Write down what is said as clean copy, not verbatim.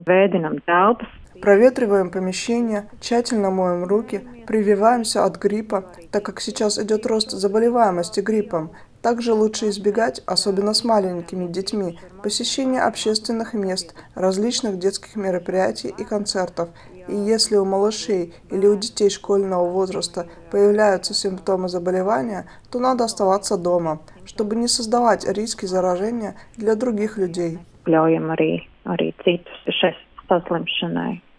Vēdinam telpas. Проветриваем помещение, тщательно моем руки, прививаемся от гриппа, так как сейчас идет рост заболеваемости гриппом. Также лучше избегать, особенно с маленькими детьми, посещения общественных мест, различных детских мероприятий и концертов. И если у малышей или у детей школьного возраста появляются симптомы заболевания, то надо оставаться дома, чтобы не создавать риски заражения для других людей. Ļaujam arī citus šai saslimšanai.